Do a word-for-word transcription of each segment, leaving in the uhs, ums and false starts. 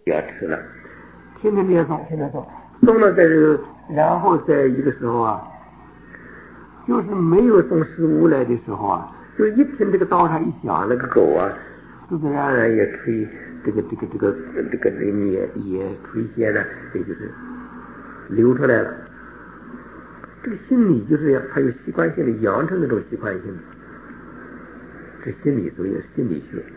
要吃了，天天这样送，天天送，送了在这个，然后在一个时候啊，就是没有送食物来的时候啊，就一听这个刀叉一响，那个狗啊，自自然然也吹这个这个这个这个这个也也吹鲜了，也就是流出来了。这个心理就是这样，它有习惯性的养成那种习惯性的，这心理所以是心理学。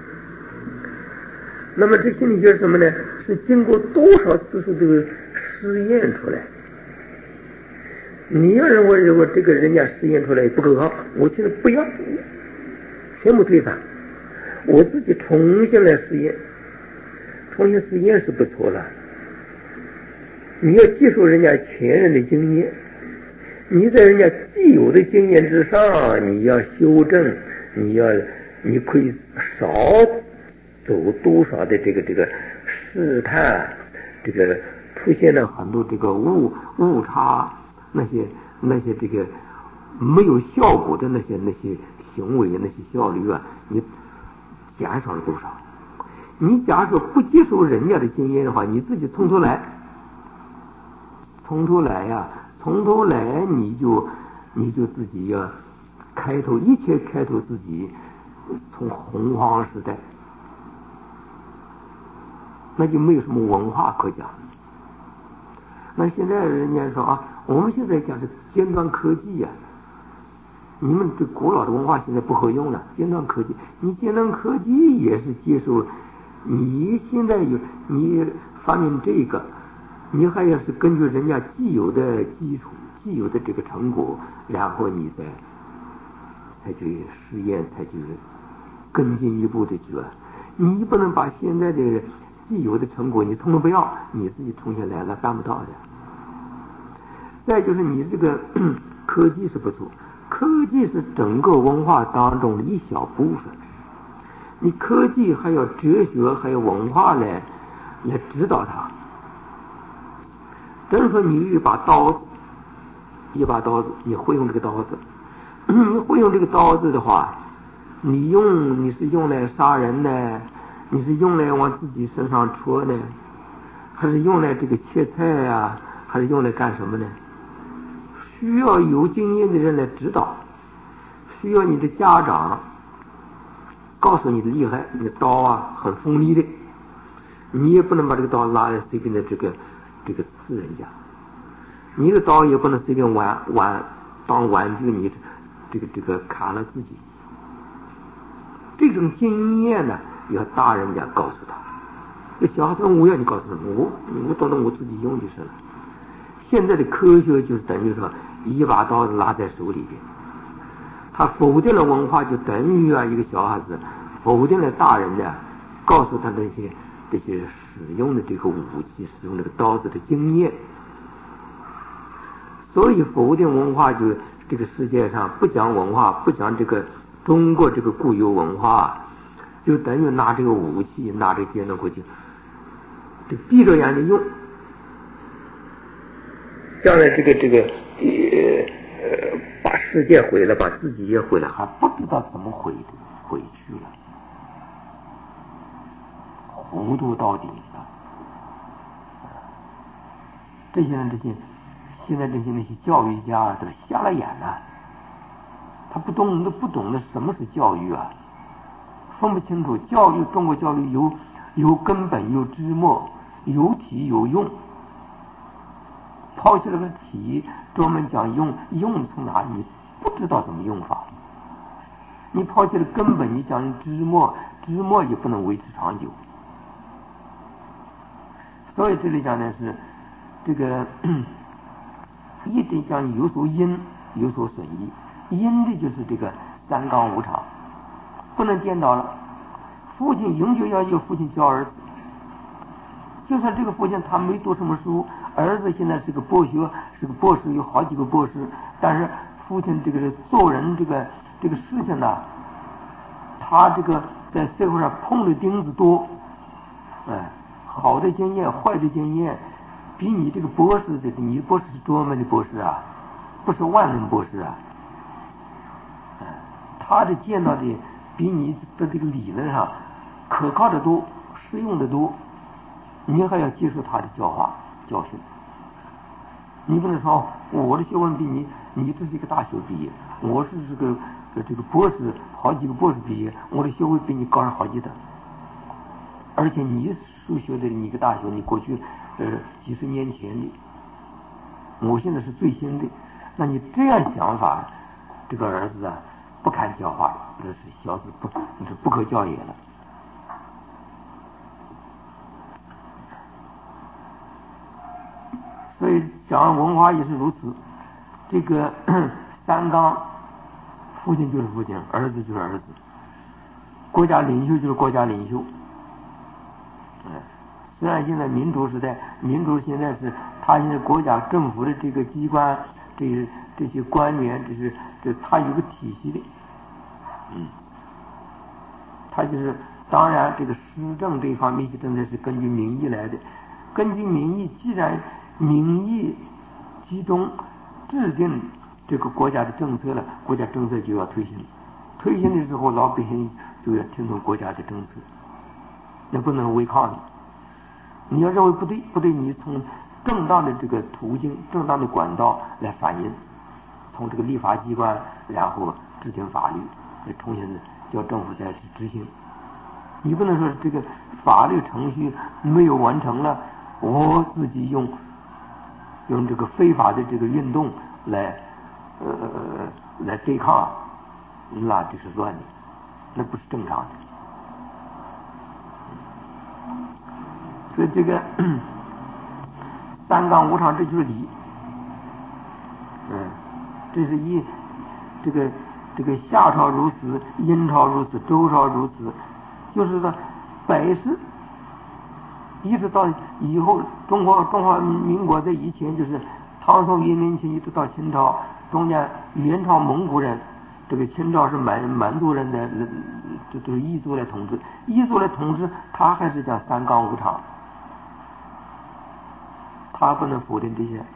那么这心理学是什么呢？是经过多少次数这个实验出来。你要认为如果这个人家实验出来不够好，我现在不要，全部推翻，我自己重新来实验，重新实验是不错了。你要接受人家前人的经验，你在人家既有的经验之上，你要修正，你要你可以少走多少的这个这个试探，这个出现了很多这个误误差，那些那些这个没有效果的那些那些行为那些效率啊，你减少了多少？你假如说不接受人家的经验的话，你自己从头来，从头来呀、啊，从头来你就你就自己要开头，一切开头自己从洪荒时代。那就没有什么文化可讲。那现在人家说啊，我们现在讲是尖端科技呀、啊，你们这古老的文化现在不合用了，尖端科技，你尖端科技也是接受，你现在有你发明这个，你还要是根据人家既有的基础、既有的这个成果，然后你再才去实验，才去更进一步的去，你不能把现在的既有的成果你通通不要，你自己重新来了办不到的。再就是你这个科技是不错，科技是整个文化当中的一小部分，你科技还有哲学还有文化来来指导它。等于说你一把刀子，一把刀子，你会用这个刀子，你会用这个刀子的话，你用你是用来杀人呢，你是用来往自己身上戳呢，还是用来这个切菜呀、啊，还是用来干什么呢？需要有经验的人来指导，需要你的家长告诉你的厉害，你的刀啊很锋利的，你也不能把这个刀拉来随便的这个这个刺人家，你的刀也不能随便玩玩当玩具，你这个这个砍了自己。这种经验呢，要大人家告诉他。这小孩子我要你告诉他，我我懂得我自己用就是了。现在的科学就是等于说一把刀子拉在手里边，他否定了文化，就等于啊一个小孩子否定了大人的告诉他那些这些使用的这个武器、使用这个刀子的经验。所以否定文化，就这个世界上不讲文化，不讲这个中国这个固有文化，就等于拿这个武器，拿这个尖端科技，就闭着眼睛用。将来这个这个呃把世界毁了，把自己也毁了，还不知道怎么毁回去了，糊涂到底了。这些人，这些现在这些那些教育家都瞎了眼了，他不懂，都不懂得什么是教育啊，分不清楚教育。中国教育有有根本，有枝末，有体有用。抛弃了个体，专门讲用，用从哪里不知道怎么用法。你抛弃了根本，你讲枝末，枝末也不能维持长久。所以这里讲的是这个一定讲有所因，有所损益。因的就是这个三纲五常，不能颠倒了。父亲永久要有父亲教儿子，就算这个父亲他没读什么书，儿子现在是个博学，是个博士，有好几个博士，但是父亲这个做人这个这个事情呢，他这个在社会上碰的钉子多，哎，好的经验，坏的经验，比你这个博士的，你的博士是专门的博士啊，不是万能博士啊，哎，他的见到的比你的这个理论上可靠的多，适用的多。 你还要接受他的教化教训。你不能说我的学问比你，你只是一个大学毕业，我是这个这个博士，好几个博士毕业，我的学位比你高上好几等。而且你所学的你个大学，你过去呃几十年前的，我现在是最新的，那你这样想法，这个儿子啊不堪教化，这是小子不这不可教也了。所以讲文化也是如此，这个三纲，父亲就是父亲，儿子就是儿子，国家领袖就是国家领袖。嗯，虽然现在民主时代，民主现在是他现在国家政府的这个机关，这些这些官员，这是这他有个体系的，嗯，他就是当然这个施政这一方面，政策是根据民意来的，根据民意，既然民意集中制定这个国家的政策了，国家政策就要推行，推行的时候老百姓就要听从国家的政策，那不能违抗你。你要认为不对，不对，你从正当的这个途径、正当的管道来反映，从这个立法机关，然后制定法律，再重新的叫政府再去执行。你不能说这个法律程序没有完成了，我自己用用这个非法的这个运动来呃来对抗，那这是乱的，那不是正常的。所以这个三纲五常，这就是理。嗯，这是一这个这个夏朝如此，殷朝如此，周朝如此，就是说百世一直到以后，中国中华民国在以前就是唐宋元明清一直到清朝，中间元朝蒙古人，这个清朝是满满族人的，这都是彝族来统治，彝族来统治，他还是讲三纲五常。他不能否定这些，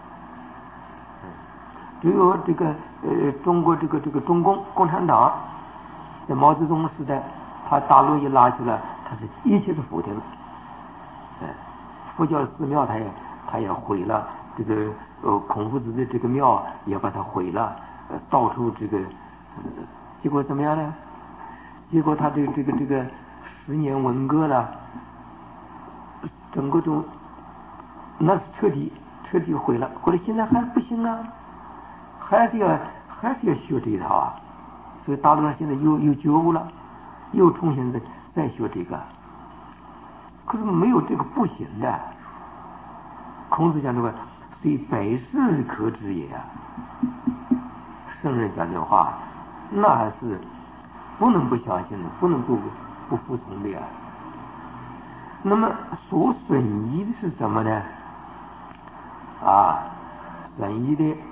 只有这个呃中国这个这个中共共产党，在毛泽东时代，他大陆一拉起来，他是一切都否定了。哎，佛教寺庙他也他也毁了，这个呃孔夫子的这个庙也把它毁了，呃到处这个、呃，结果怎么样呢？结果他这个这个这个十年文革了，整个都。那是彻底彻底毁了，毁了，现在还不行啊，还是要还是要学这一套啊。所以大陆上现在又又觉悟了，又重新再再学这个。可是没有这个不行的。孔子讲这个虽百世可知也啊，圣人讲这话，那还是不能不相信的，不能不不服从的呀。那么所损益的是什么呢？啊，损益的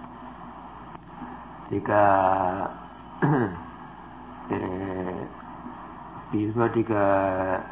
这个呃，比如说这个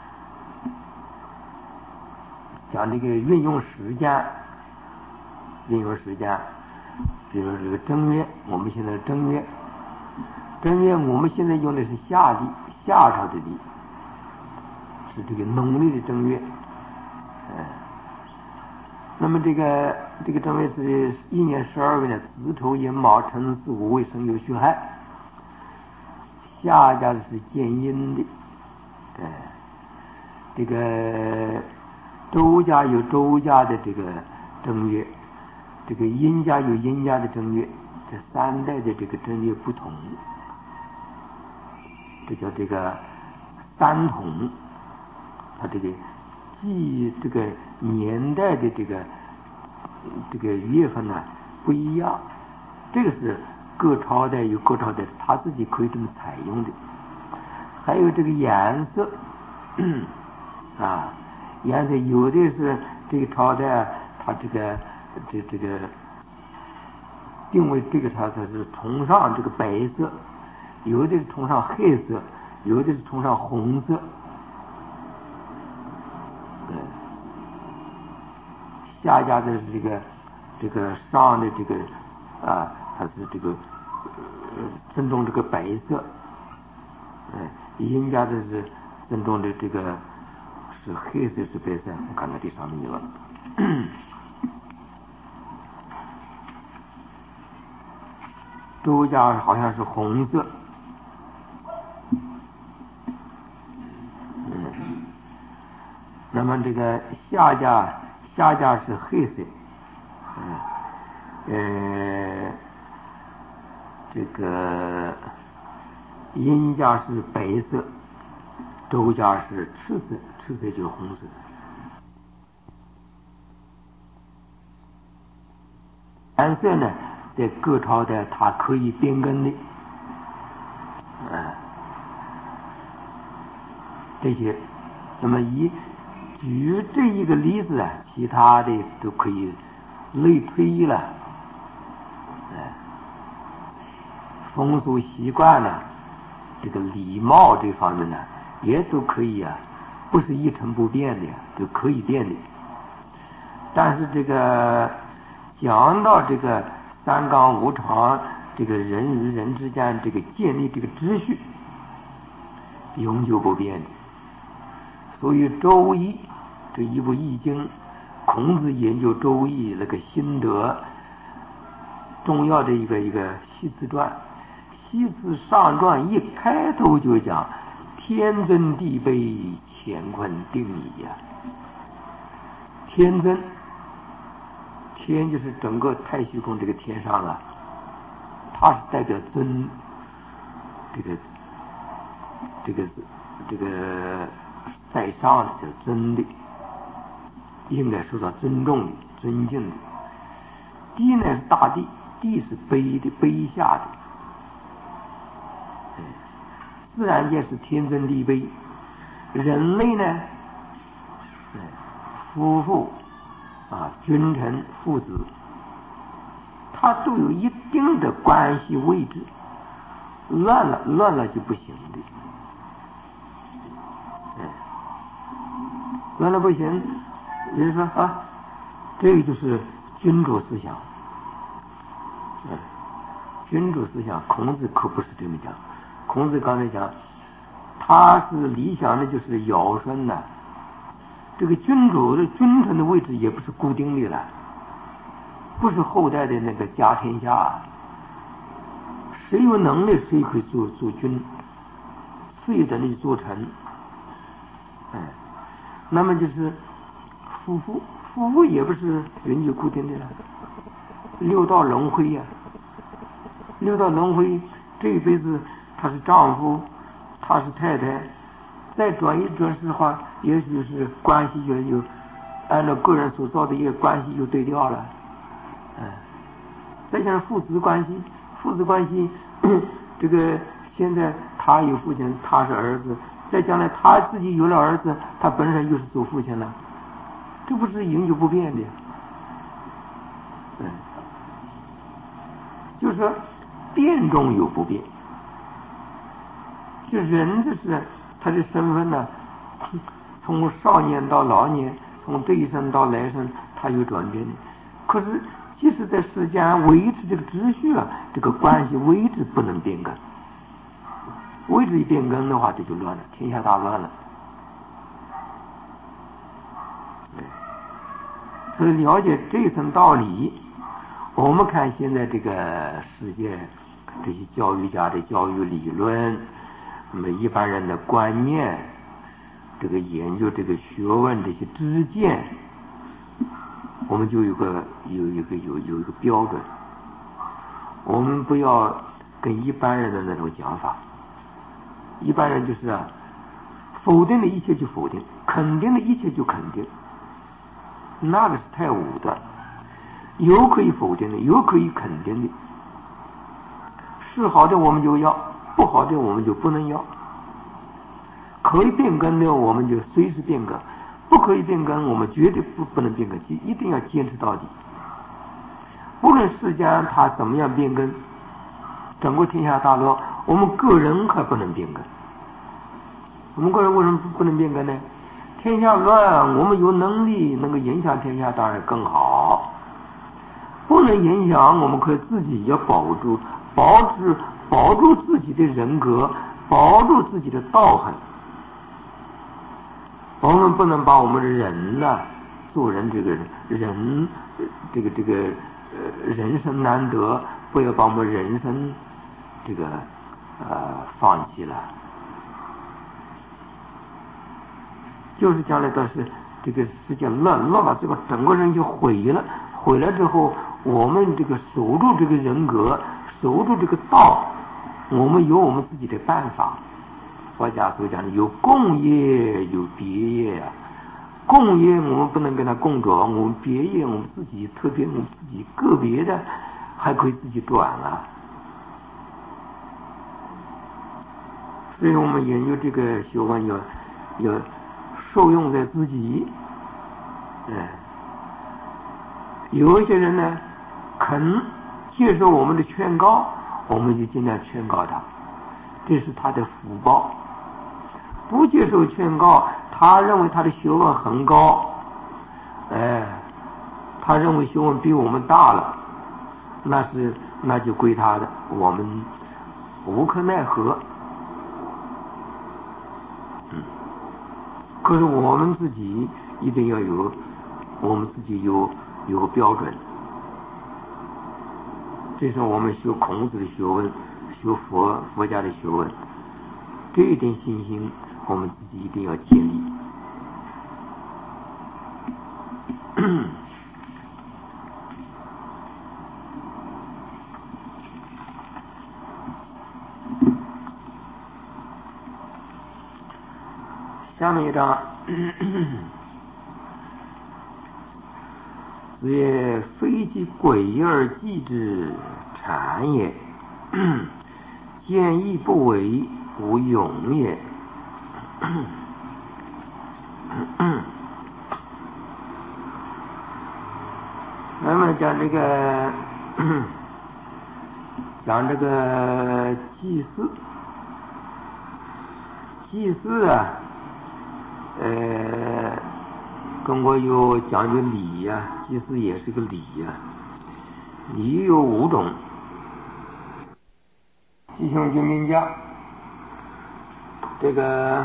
讲这个运用时间，运用时间，比如说这个正月，我们现在正月，正月我们现在用的是夏历，夏朝的历，是这个农历的正月，嗯。那么这个这个正月是一年十二月呢，子丑寅卯辰巳午未申酉戌亥。夏家的是建阴的，哎，这个周家有周家的这个正月，这个殷家有殷家的正月，这三代的这个正月不同，这叫这个三统，它这个记这个年代的这个这个月份呢不一样，这个是各朝代有各朝代他自己可以这么采用的。还有这个颜色啊，颜色有的是这个朝代他这个这这个定位这个朝代是崇尚这个白色，有的是崇尚黑色，有的是崇尚红色。夏家的这个这个上的这个啊，它是这个呃尊重这个白色，嗯，殷家的是尊重的这个是黑色是白色？我看看这上面有了。周家好像是红色，嗯，那么这个夏家夏家是黑色，嗯，呃，这个殷家是白色，周家是赤色，赤色就是红色。颜色呢，在各朝代它可以变更的，嗯，这些，那么以举这一个例子啊，其他的都可以类推了，嗯，风俗习惯呢，这个礼貌这方面呢，也都可以啊，不是一成不变的，都可以变的。但是这个讲到这个三纲五常，这个人与人之间这个建立这个秩序，永久不变的。所以《周易》这一部易经，孔子研究《周易》那个心得重要的一个一个系辞传，系辞上传一开头就讲天尊地卑，乾坤定矣呀。天尊，天就是整个太虚空这个天上啊，它是代表尊，这个这个这个在上的叫尊的，应该受到尊重的、尊敬的。地呢是大地，地是卑的、卑下的。自然界是天尊地卑，人类呢，夫妇啊、君臣、父子，它都有一定的关系位置，乱了乱了就不行的。乱了不行，也就是说啊，这个就是君主思想。嗯，君主思想，孔子可不是这么讲。孔子刚才讲，他是理想的就是尧舜呐。这个君主的君臣的位置也不是固定的了，不是后代的那个家天下，谁有能力谁可以做做君，次一等的做臣。哎，那么就是夫妇，夫妇也不是永久固定的了，六道轮回呀、啊，六道轮回，这一辈子他是丈夫，他是太太，再转一转世的话，也许是关系就就按照个人所造的一个关系就对调了，嗯，再加上父子关系，父子关系，这个现在他有父亲，他是儿子，再将来他自己有了儿子，他本身又是做父亲了，这不是永久不变的，嗯，就是说变中有不变，就人就是他的身份呢，从少年到老年，从这一生到来生，他有转变的。可是即使在世间维持这个秩序啊，这个关系位置不能变更，位置一变更的话，这就乱了，天下大乱了。所以了解这一层道理，我们看现在这个世界这些教育家的教育理论，那么一般人的观念，这个研究这个学问这些知见，我们就有个有一个有有一个标准，我们不要跟一般人的那种讲法。一般人就是啊，否定的一切就否定，肯定的一切就肯定，那个是太武的。有可以否定的，有可以肯定的，是好的我们就要，不好的我们就不能要。可以变更的我们就随时变更，不可以变更我们绝对不不能变更，一定要坚持到底。无论世间它怎么样变更，整个天下大乱，我们个人还不能变更。我们个人为什么不能变更呢？天下乱，我们有能力能够影响天下，当然更好。不能影响，我们可以自己要保住，保持保住自己的人格，保住自己的道行。 我们不能把我们的人呢，做人这个人，这个这个呃人生难得，不要把我们人生这个呃放弃了。就是将来到是这个世界乱乱了，这个整个人就毁了，毁了之后，我们这个守住这个人格，守住这个道，我们有我们自己的办法。佛家所讲的有共业有别业啊，共业我们不能跟他共着，我们别业我们自己特别我们自己个别的还可以自己转啊。所以我们研究这个学问要要受用在自己。嗯，有一些人呢肯接受我们的劝告，我们就尽量劝告他，这是他的福报。不接受劝告，他认为他的学问很高，哎，他认为学问比我们大了，那是那就归他的，我们无可奈何。嗯，可是我们自己一定要有，我们自己有有个标准。这是我们学孔子的学问，学佛佛家的学问，这一点信心我们自己一定要建立。下面一章，子曰：非其诡而计之，谄也；见义不为，无勇也。那么讲这个讲这个祭祀，祭祀啊，呃，中国有讲究礼呀、啊，祭祀也是个礼呀、啊。礼有五种，弟兄军兵家，这个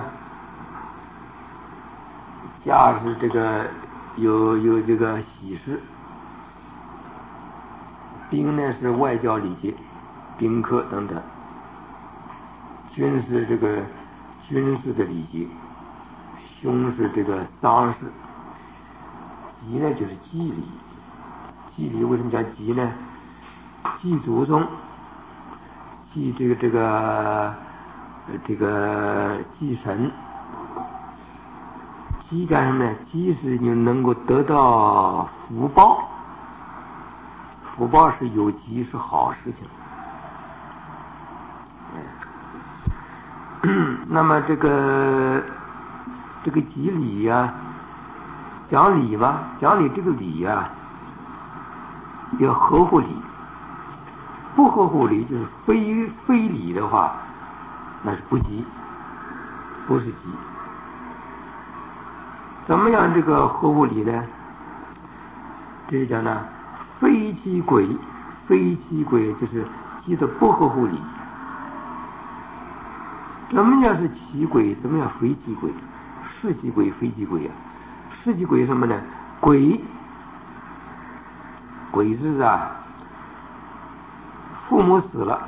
家是这个有有这个喜事。兵呢是外交礼节，宾客等等；军是这个军事的礼节，凶是这个丧事，祭呢就是祭礼。祭礼为什么叫祭呢？祭祖宗，祭这个这个这个祭神。祭干什么呢？祭是你能够得到福报。福报是有吉，是好事情。嗯、那么这个这个祭礼呀、啊，讲礼吧，讲礼这个礼呀、啊，要合乎礼，不合乎礼就是非非礼的话，那是不吉，不是吉。怎么样这个合乎礼呢？这是讲呢，非祭鬼，非祭鬼就是祭的不合乎礼。怎么样是奇鬼？怎么样非祭鬼？是祭鬼非祭鬼啊？是祭鬼什么呢？鬼，鬼是啊，父母死了，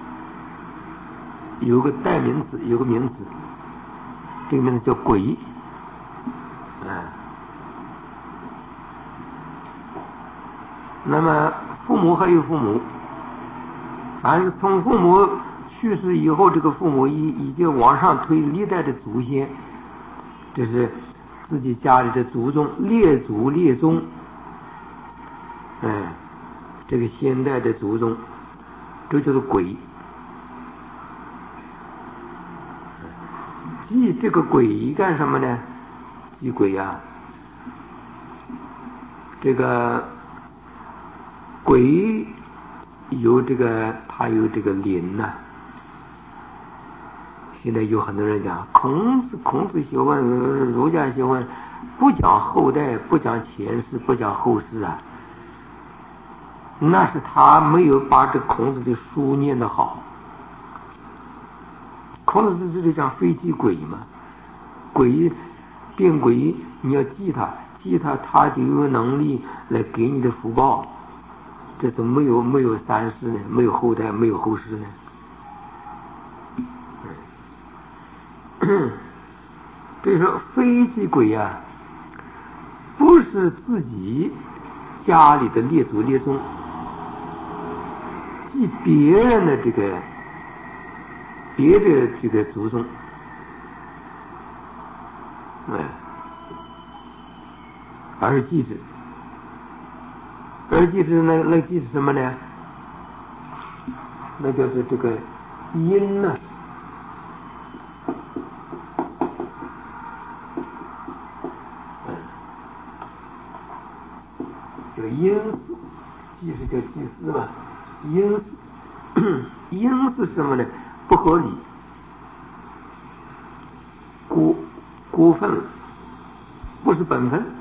有个代名词，有个名词，这个名字叫鬼。嗯，那么父母还有父母，凡是从父母去世以后，这个父母已已经往上推历代的祖先，这是自己家里的祖宗，列祖列宗，嗯，这个现代的祖宗，这就是鬼。祭这个鬼干什么呢？祭鬼呀、啊，这个鬼有这个，他有这个灵呐、啊。现在有很多人讲孔子，孔子学问、儒家学问不讲后代，不讲前世，不讲后世啊，那是他没有把这孔子的书念得好。孔子这里讲非祭鬼嘛，鬼变鬼，你要记他，记他，他就有能力来给你的福报。这都没有没有三世呢，没有后代，没有后世呢。所以说飞机鬼啊，不是自己家里的列祖列宗，记别人的这个别的这个祖宗，哎，而是记着，而记着那那记是什么呢？那叫做这个因呢、啊。有因祀，祭是叫祭祀嘛，因祀，因祀什么呢？不合理，过过分了，不是本分。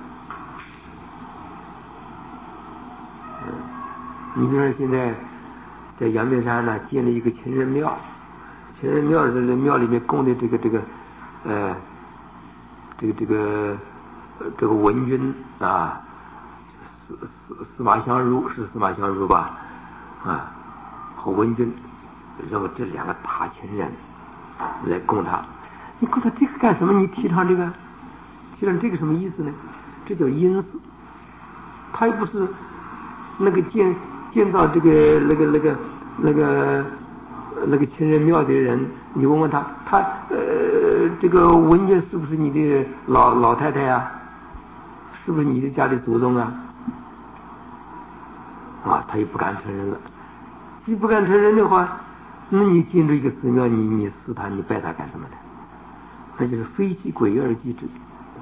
嗯，你比如说现在在阳明山呢建了一个秦人庙，秦人庙这个庙里面供的这个这个呃这个这个这个文君啊。司司司马相如是司马相如吧？啊，和文君，认为这两个大秦人来供他，你供他这个干什么？你提倡这个，提倡这个什么意思呢？这叫因祀，他又不是那个建建造这个那个那个那个那个秦人庙的人，你问问他，他呃这个文君是不是你的老老太太啊？是不是你的家里祖宗啊？啊，他也不敢承认了。既不敢承认的话，那你进入一个寺庙，你你祀他，你拜他干什么呢？那就是非其鬼而祭之。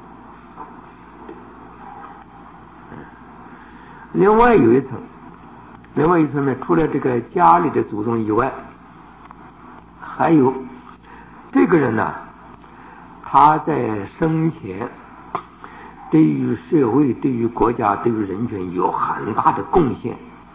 另外有一层，另外一层呢，除了这个家里的祖宗以外，还有这个人呢、啊，他在生前对于社会、对于国家、对于人权有很大的贡献。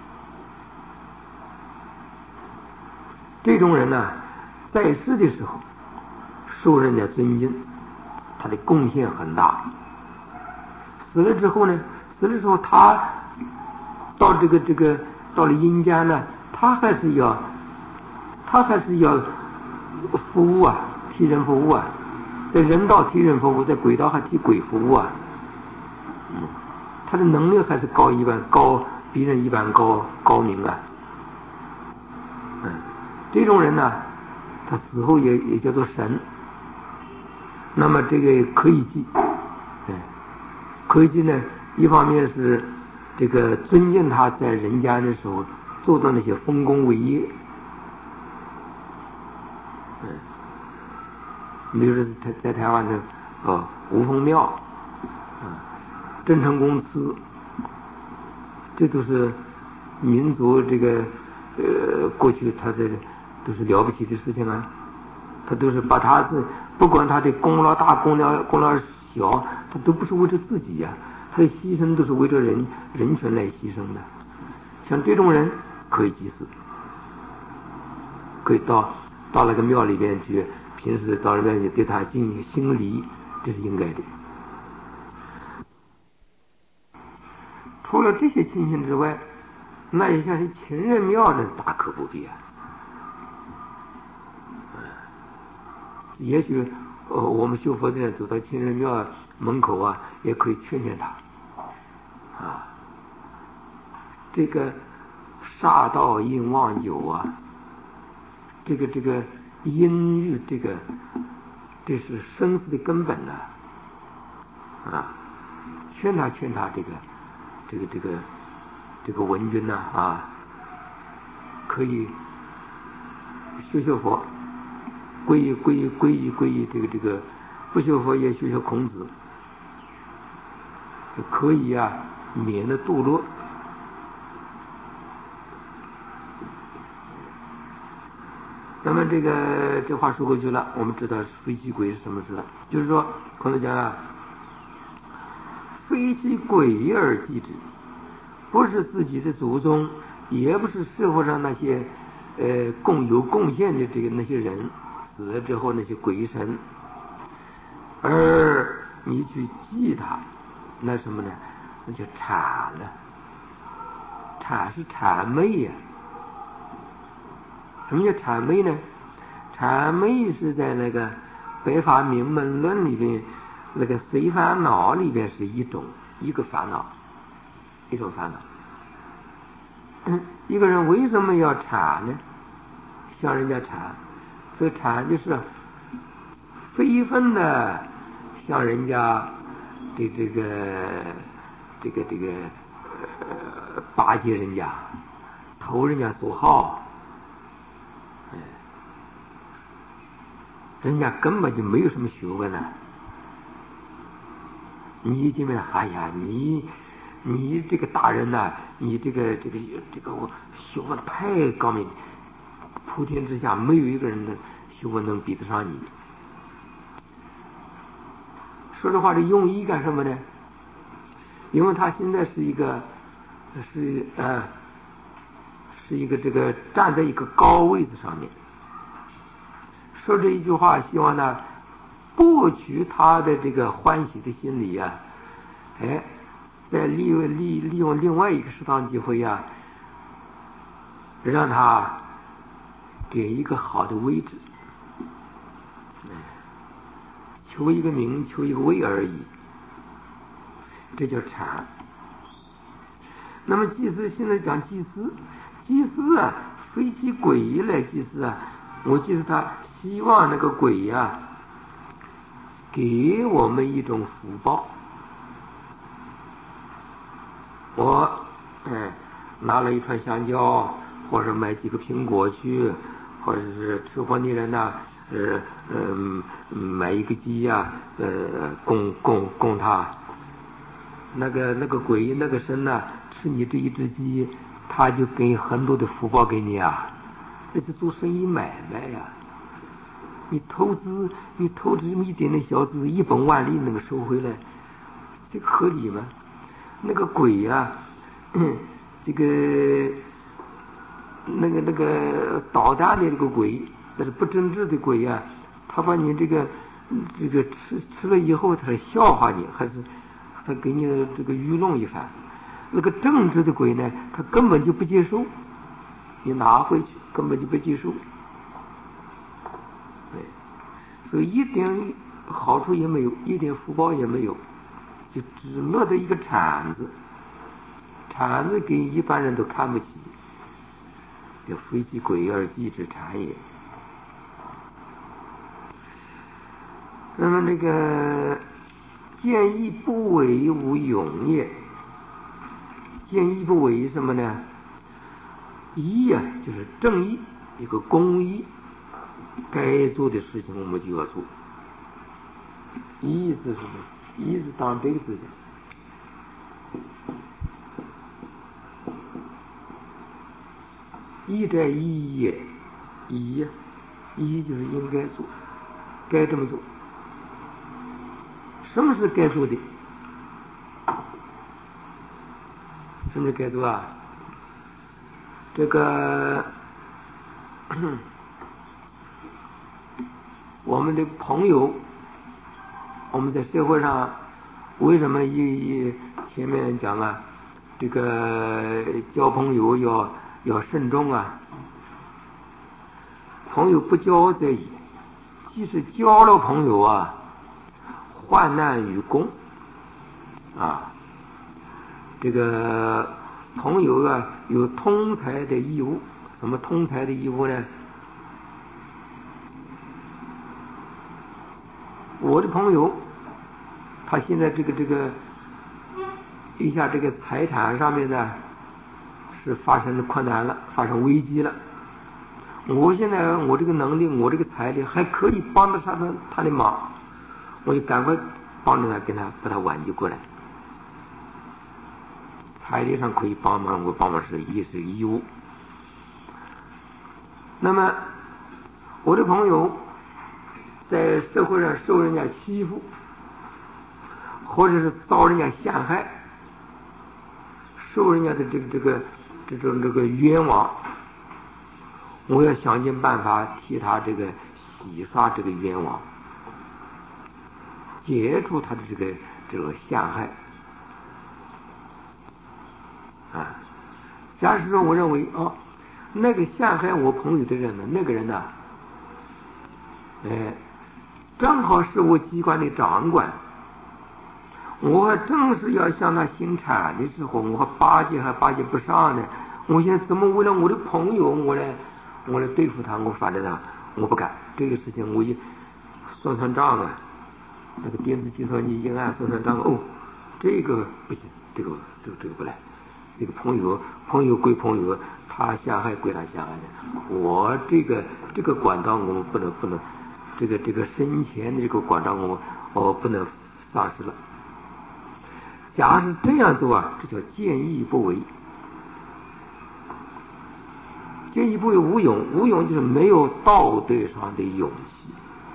这种人呢，在世的时候受人家尊敬，他的贡献很大。死了之后呢，死了之后他到这个这个到了阴间呢，他还是要他还是要服务啊，替人服务啊，在人道替人服务，在鬼道还替鬼服务啊。嗯，他的能力还是高一般，高比人一般高高明啊。嗯，这种人呢，他死后也也叫做神。那么这个可以记，嗯，可以记呢，一方面是这个尊敬他在人间的时候做的那些丰功伟业。嗯，比如说在在台湾的哦吴凤庙啊、郑成功祠，这都是民族这个呃过去他的都是了不起的事情啊。他都是把他是不管他的功劳大功劳功劳小，他都不是为着自己呀、啊，他的牺牲都是为着人人权来牺牲的。像这种人可以祭祀，可以到到那个庙里边去，平时到那边去对他进行行礼，这是应该的。除了这些情形之外，那也像是秦人庙的大可不必啊。也许呃，我们修佛的人走到秦人庙门口啊，也可以劝劝他啊。这个杀盗淫妄酒啊，这个这个阴欲，这个这是生死的根本呐啊，啊！劝他劝他这个这个这个这个文君呐 啊, 啊，可以修修佛。皈依皈依皈依皈依这个这个不修佛也修修孔子，可以啊，免得堕落。那么这个这话说过去了，我们知道非其鬼是什么事了。就是说，孔子讲啊，非其鬼而祭之，不是自己的祖宗，也不是社会上那些呃共有贡献的这个那些人。死了之后那些鬼神，而你去记它，那什么呢？那就谄了。谄是谄媚呀、啊。什么叫谄媚呢？谄媚是在那个《白发明门论》里边，那个随烦恼里边是一种一个烦恼，一种烦恼。嗯，一个人为什么要谄呢？向人家谄，所以谄就是非分的向人家的这个这个这个呃巴结人家，投人家所好。人家根本就没有什么学问呢、啊，你一见面，哎呀，你你这个大人呐、啊，你这个这个这个学问太高明，普天之下没有一个人的学问能比得上你。说实话，这用意干什么呢？因为他现在是一个是呃是一个这个站在一个高位子上面。说这一句话，希望呢博取他的这个欢喜的心理啊，哎，再利用利利用另外一个适当机会啊，让他给一个好的位置，求一个名，求一个位而已，这叫谄。那么祭司现在讲祭司，祭司啊，飞起鬼来祭司啊，我记得他希望那个鬼呀、啊，给我们一种福报。我哎拿了一串香蕉，或者买几个苹果去，或者是吃货的人呢，呃嗯、呃、买一个鸡呀、啊，呃供供供他。那个那个鬼那个神呢，吃你这一只鸡，他就给很多的福报给你啊，这是做生意买卖呀、啊。你投资你投资这么一点点小资，一本万利能够收回来，这个合理吗？那个鬼呀、啊，这个那个那个捣蛋的这个鬼，那是不真挚的鬼呀、啊，他把你这个这个吃吃了以后，他是笑话你，还是他给你这个愚弄一番？那个正直的鬼呢，他根本就不接受，你拿回去根本就不接受。对，所以一点好处也没有，一点福报也没有，就只落得一个铲子，铲子给一般人都看不起，叫非其鬼而祭之谄也。那么这个见义不为无勇也，见义不为什么呢？义呀、啊，就是正义，一个公义，该做的事情我们就要做。义字是什么？义字当这个字讲，义在义也，义呀、啊，义就是应该做，该这么做。什么是该做的？什么是该做啊？这个我们的朋友，我们在社会上为什么一前面讲啊，这个交朋友要要慎重啊？朋友不交则已，即使交了朋友啊，患难与共啊。这个朋友啊，有通财的义务。什么通财的义务呢？我的朋友，他现在这个这个一下这个财产上面呢是发生困难了，发生危机了。我现在我这个能力，我这个财力还可以帮得上他他的忙，我就赶快帮着他，跟他把他挽救过来。财力上可以帮忙，我帮忙是也是义务。那么我的朋友在社会上受人家欺负，或者是遭人家陷害，受人家的这个这个这种这个冤枉，我要想尽办法替他这个洗刷这个冤枉。 解除他的这个这个陷害啊。假使说我认为哦，那个陷害我朋友的人呢，那个人呢，哎，正好是我机关的长官，我还正是要向他行产的时候，我还巴结还巴结不上呢。我现在怎么为了我的朋友，我来我来对付他，我反正他我不敢这个事情，我一算算账啊，那个电子计算机一按算算账，哦，这个不行，这个这个这个不来。这个朋友朋友归朋友，他陷害归他陷害的，我这个这个管道我们不能不能，这个这个生前的这个管道我我不能丧失了。假使这样做啊，这叫见义不为。见义不为无勇，无勇就是没有道德上的勇气。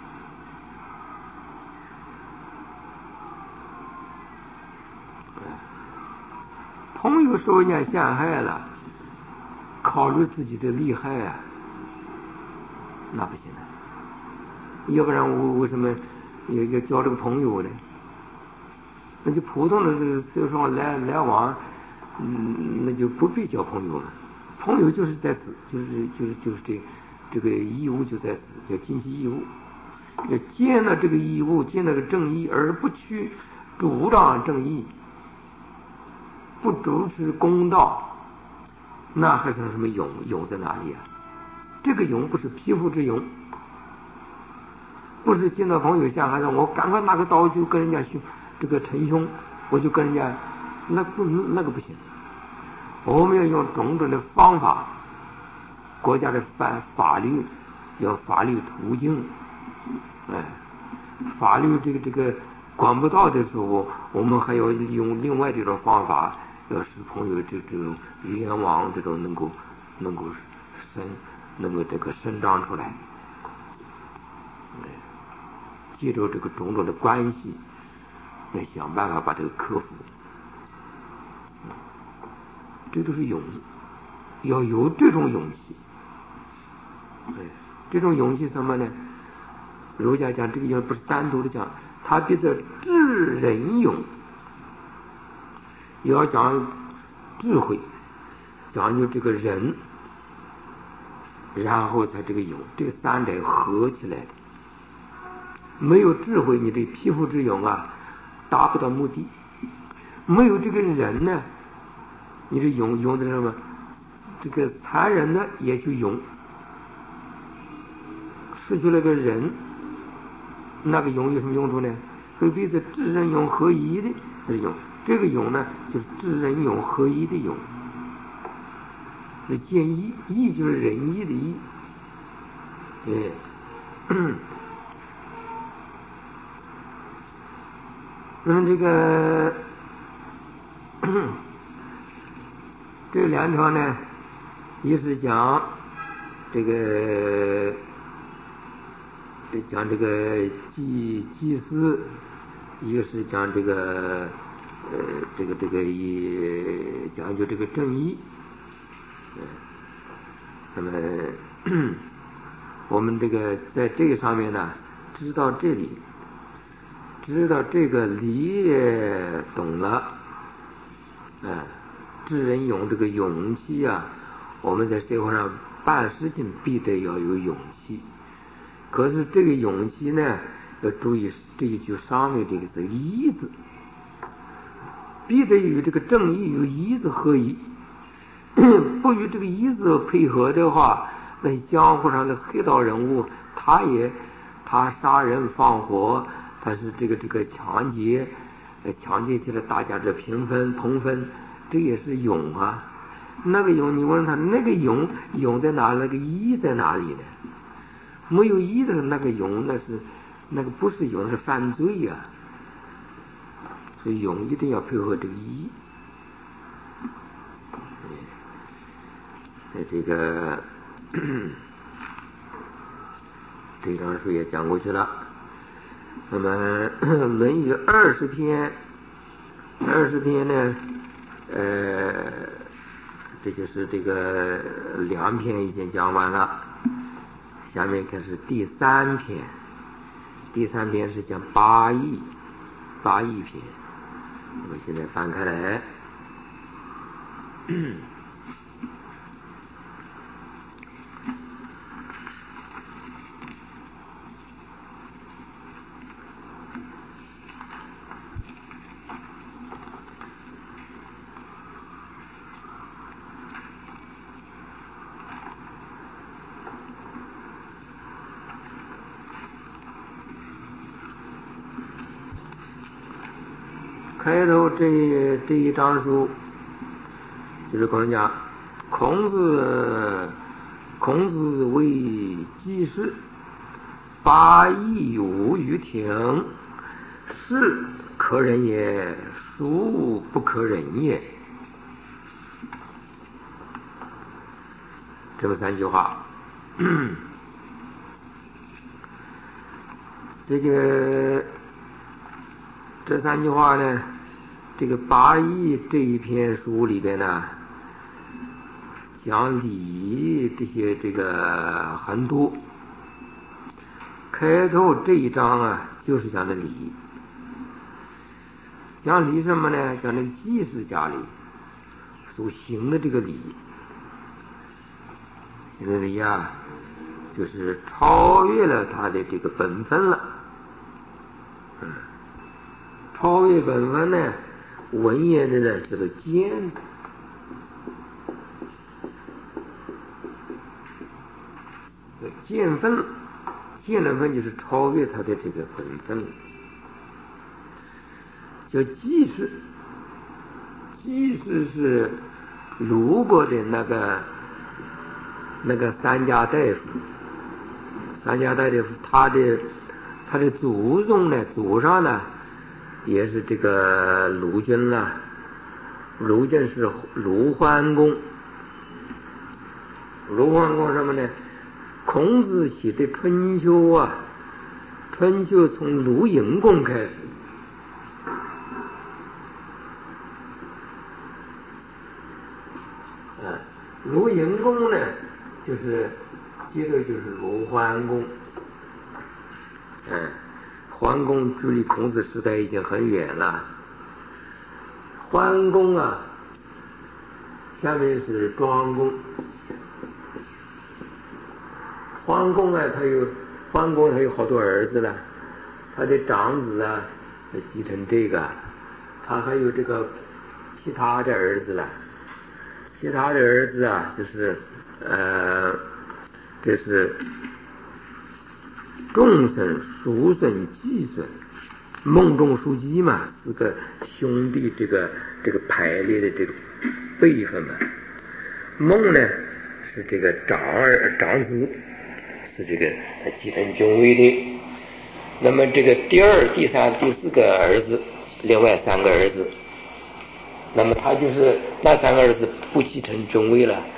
朋友受人家陷害了，考虑自己的利害啊，那不行的。要不然我为什么要要交这个朋友呢？那就普通的这个岁数上来来往，嗯，那就不必交朋友了。朋友就是在此，就是就是就是这这个义务就在此，叫尽其义务。要见到这个义务，见到这个正义，而不去主张正义，不主持公道，那还算什么勇？勇在哪里啊？这个勇不是匹夫之勇，不是见到朋友陷害了，我赶快拿个刀去跟人家凶，这个陈凶，我就跟人家，那不那个不行。我们要用种种的方法，国家的法法律，要法律途径，哎，法律这个这个管不到的时候，我们还要用另外这种方法，要使朋友这这种冤枉这种能够能够伸能够这个伸张出来，哎，借着这个种种的关系，来想办法把这个克服。这都是勇，要有这种勇气。哎，这种勇气什么呢？儒家讲这个勇不是单独的讲，他比这智仁勇，要讲智慧，讲究这个仁，然后才这个勇，这个三者合起来的。没有智慧，你这匹夫之勇啊，达不到目的；没有这个仁呢，你这勇勇的什么？这个残忍的也去勇，失去了个仁，那个勇有什么用处呢？所以这智仁勇合一的这勇，这个勇呢，就是智仁勇合一的勇。是见义，义就是仁义的义。哎，那么这个这两条呢，一是讲这个讲这个祭祭司，一个是讲这个呃这个这个也讲究这个正义。那么我们这个在这个上面呢，知道这里，知道这个理也懂了，啊，智仁勇这个勇气啊，我们在社会上办事情必得要有勇气。可是这个勇气呢，要注意这一句上面这个字义字，必得与这个正义与义字合一。不与这个义字配合的话，那江湖上的黑道人物，他也他杀人放火，他是这个这个抢劫，抢劫起来大家这平分同分，这也是勇啊。那个勇，你问他那个勇勇在哪？那个义在哪里呢？没有义的那个勇，那是那个不是勇，那是犯罪呀、啊。所以勇一定要配合这个义。这个这张书也讲过去了。那么《论语》二十篇，二十篇呢，呃，这就是这个两篇已经讲完了，下面开始第三篇。第三篇是讲八义。 八义篇。我们现在翻开来，开头这这一章书就是跟人讲，孔子孔子为季氏，八义无于庭，是可忍也，孰不可忍也。这么三句话。这个这三句话呢，这个八义这一篇书里边呢，讲礼这些这个很多。开头这一章啊，就是讲的礼。讲礼什么呢？讲这个祭祀家里所行的这个礼。这个礼啊，就是超越了他的这个本分了。嗯，超越本分呢，文言的呢叫做见。见分，见了分就是超越他的这个本分，叫祭祀。祭祀是鲁国的那个那个三家大夫，三家大夫他的他的祖宗呢，祖上呢也是这个鲁君了。鲁君是鲁桓公。鲁桓公什么呢？孔子写的春秋啊，春秋从鲁隐公开始。啊，鲁隐公呢，就是接着就是鲁桓公。嗯，桓公距离孔子时代已经很远了。桓公啊，下面是庄公。桓公啊，他有桓公，他有好多儿子了，他的长子啊，继承这个，他还有这个其他的儿子了。其他的儿子啊，就是呃，这是仲孙、叔孙、季孙，孟仲叔季嘛，四个兄弟，这个这个排列的这个辈分嘛。孟呢是这个长儿长子，是这个继承君位的。那么这个第二、第三、第四个儿子，另外三个儿子，那么他就是那三个儿子不继承君位了，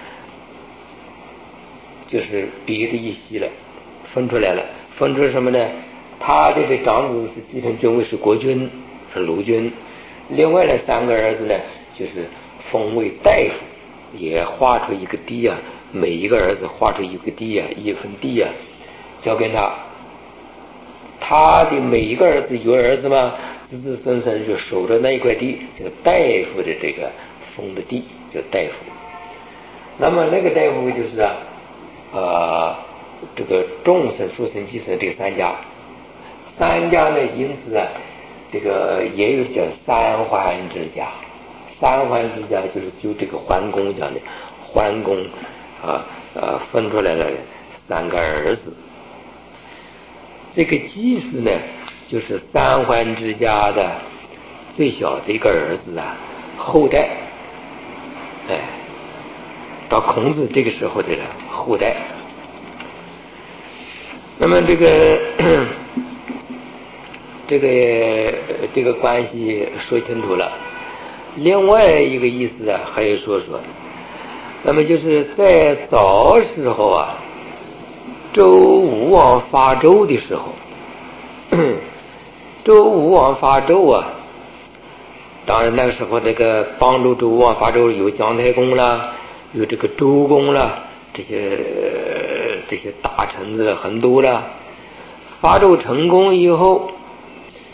就是别的一系了，分出来了。分出什么呢？他的这长子是继承君位，是国君，是鲁君。另外的三个儿子呢，就是封为大夫，也划出一个地啊，每一个儿子划出一个地啊，一分地啊，交给他。他的每一个儿子有儿子嘛，子子孙孙就守着那一块地，这个大夫的这个封的地叫大夫。那么那个大夫就是啊，呃，这个仲孙、叔孙、季孙这个三家，三家呢，因此啊，这个也有叫三桓之家。三桓之家就是就这个桓公讲的，桓公啊呃分出来了三个儿子。这个季氏呢，就是三桓之家的最小的一个儿子啊，后代，哎，到孔子这个时候的后代。那么这个这个这个关系说清楚了。另外一个意思啊，还要说说，那么就是在早时候啊，周武王发纣的时候，周武王发纣啊，当然那个时候这个帮助周武王发纣有姜太公啦，有这个周公啦，这些这些大臣子很多啦。发纣成功以后，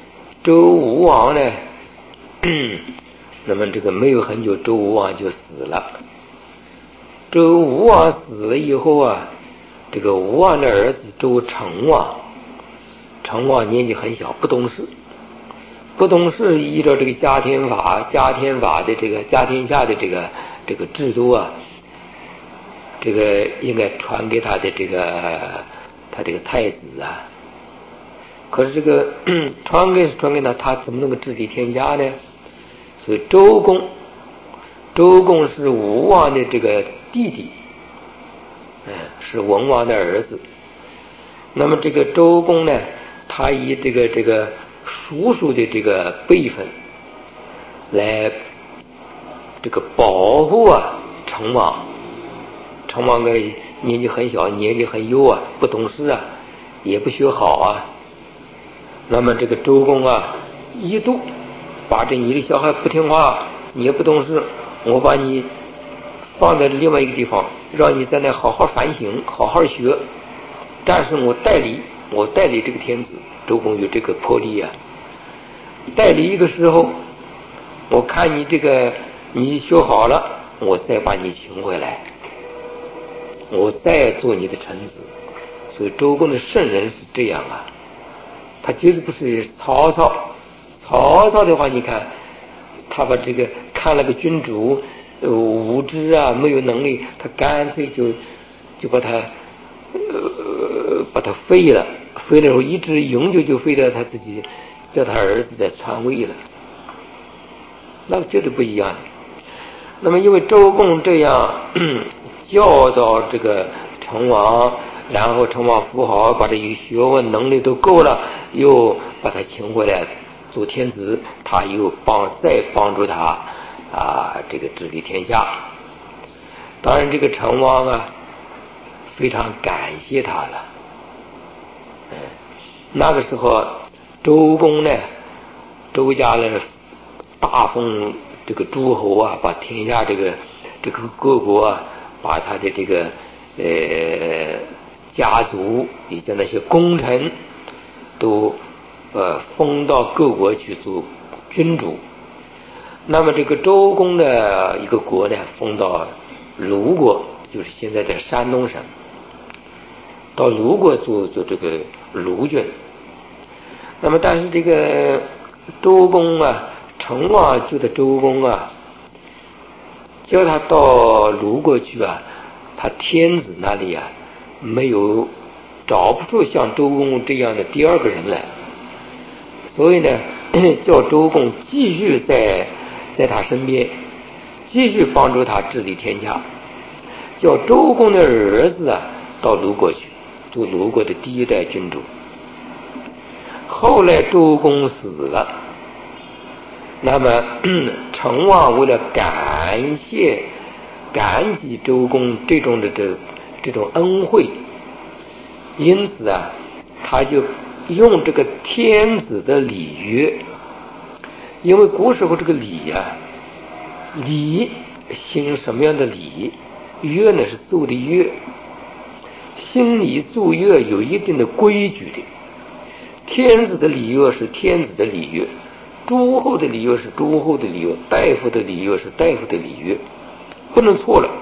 周武王呢，那么这个没有很久，周武王就死了。周武王死了以后啊，这个武王的儿子周成王，成王年纪很小，不懂事，不懂事，依照这个家天法，家天法的这个家天下的这个这个制度啊，这个应该传给他的这个他这个太子啊。可是这个传给传给他，他怎么能够治理天下呢？所以周公，周公是武王的这个弟弟，嗯，是文王的儿子。那么这个周公呢，他以这个这个叔叔的这个辈分来这个保护啊成王。成王个年纪很小，年纪很幼啊，不懂事啊，也不学好啊。那么这个周公啊，一度把这你的小孩不听话，你也不懂事，我把你放在另外一个地方，让你在那好好反省，好好学。但是我代理，我代理这个天子，周公有这个魄力啊。代理一个时候，我看你这个你学好了，我再把你请回来，我再做你的臣子。所以周公的圣人是这样啊，他绝对不是曹操。曹操的话，你看他把这个看了个君主呃无知啊，没有能力，他干脆就就把他呃把他废了，废了以后一直永久就废掉他自己，叫他儿子在传位了，那绝对不一样的。那么因为周公这样教导这个成王，然后成王扶好，把这个学问能力都够了，又把他请回来做天子，他又帮再帮助他啊这个治理天下。当然这个成王啊非常感谢他了。嗯，那个时候周公呢，周家呢大封这个诸侯啊，把天下这个这个各国啊，把他的这个呃家族以及那些功臣都呃封到各国去做君主。那么这个周公的一个国呢，封到鲁国，就是现在的山东省，到鲁国做做这个鲁郡。那么但是这个周公啊，成王觉得周公啊叫他到鲁国去啊，他天子那里啊没有找不出像周公这样的第二个人来，所以呢叫周公继续在在他身边，继续帮助他治理天下，叫周公的儿子啊到鲁国去做鲁国的第一代君主。后来周公死了，那么成王为了感谢感激周公这种的这这种恩惠，因此啊他就用这个天子的礼乐。因为古时候这个礼啊，礼行什么样的礼，乐呢是奏的乐，行礼奏乐有一定的规矩的。天子的礼乐是天子的礼乐，诸侯的礼乐是诸侯的礼乐，大夫的礼乐是大夫的礼乐，不能错了。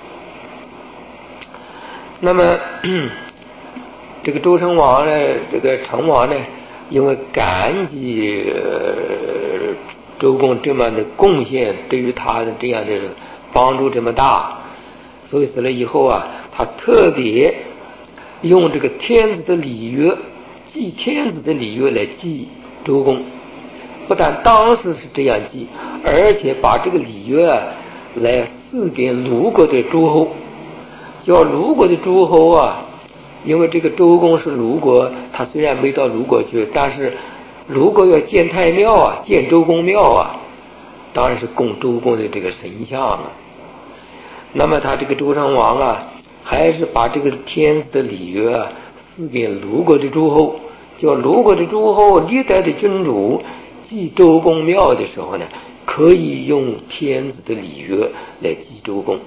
那么这个周成王呢，这个成王呢，因为感激、呃、周公这么样的贡献，对于他的这样的帮助这么大，所以死了以后啊，他特别用这个天子的礼乐，祭天子的礼乐来祭周公。不但当时是这样祭，而且把这个礼乐啊来赐给鲁国的诸侯，叫鲁国的诸侯啊，因为这个周公是鲁国，他虽然没到鲁国去，但是鲁国要建太庙啊，建周公庙啊，当然是供周公的这个神像啊。那么他这个周成王啊，还是把这个天子的礼乐啊赐给鲁国的诸侯，叫鲁国的诸侯历代的君主祭周公庙的时候呢，可以用天子的礼乐来祭周公。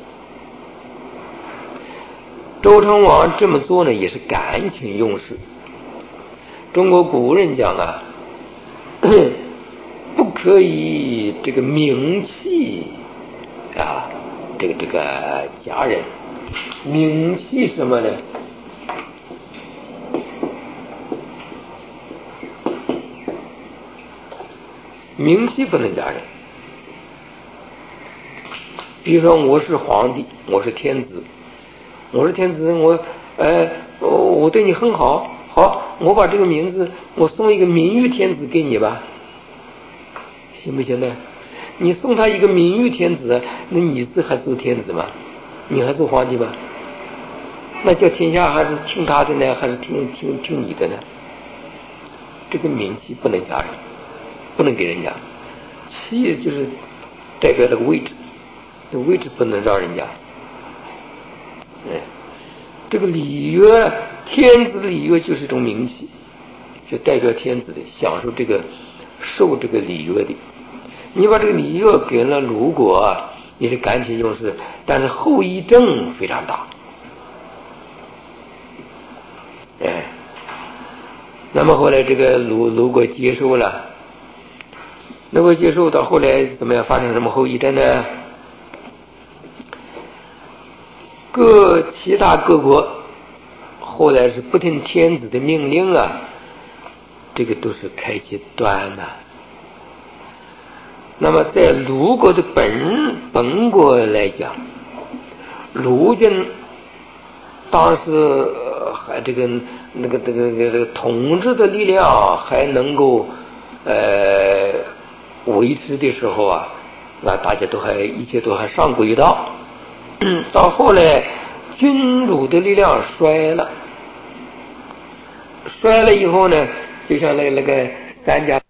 周成王这么做呢，也是感情用事。中国古人讲啊， 不可以这个名气啊，这个这个家人，名气什么呢？名气不能嫁人。比如说我是皇帝，我是天子，我是天子，我呃我对你很好，好，我把这个名字我送一个名誉天子给你吧，行不行呢？你送他一个名誉天子，那你这还做天子吗？你还做皇帝吗？那叫天下还是听他的呢，还是听听听你的呢？这个名气不能嫁人，不能给人家。气就是代表这个位置，这个位置不能让人家。哎，这个礼乐，天子的礼乐就是一种名气，就代表天子的享受这个受这个礼乐的。你把这个礼乐给了鲁国，你是感情用事，但是后遗症非常大。哎，那么后来这个鲁鲁国接受了，鲁国接受到后来怎么样？发生什么后遗症呢？各其他各国后来是不听天子的命令啊，这个都是开启端呐。那么在鲁国的本本国来讲，鲁军当时还这个那个这个这个统治的力量还能够呃维持的时候啊，那大家都还一切都还上轨道。到后来君主的力量衰了，衰了以后呢，就像那那个三家